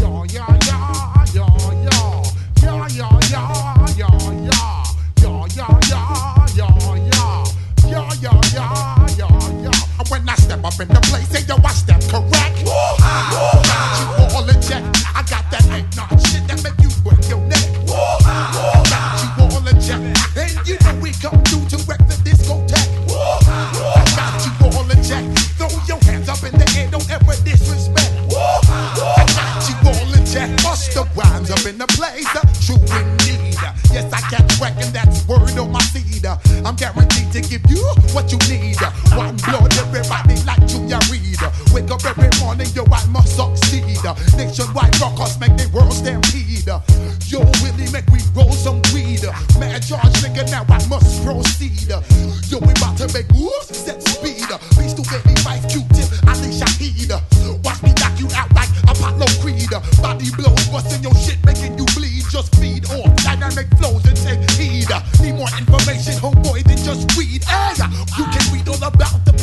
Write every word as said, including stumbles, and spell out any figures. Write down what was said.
Nationwide rockers make the world stampede. Yo, Willie, make we roll some weed. Mad George nigga, now I must proceed. Yo, we about to make moves, set speed. Beast to baby, Vice Q-Tip, Ali Shaheed. Watch me knock you out like Apollo Creed. Body blows, busting your shit, making you bleed. Just feed off dynamic flows and take heed. Need more information, homeboy, than just weed. Hey, you can read all about the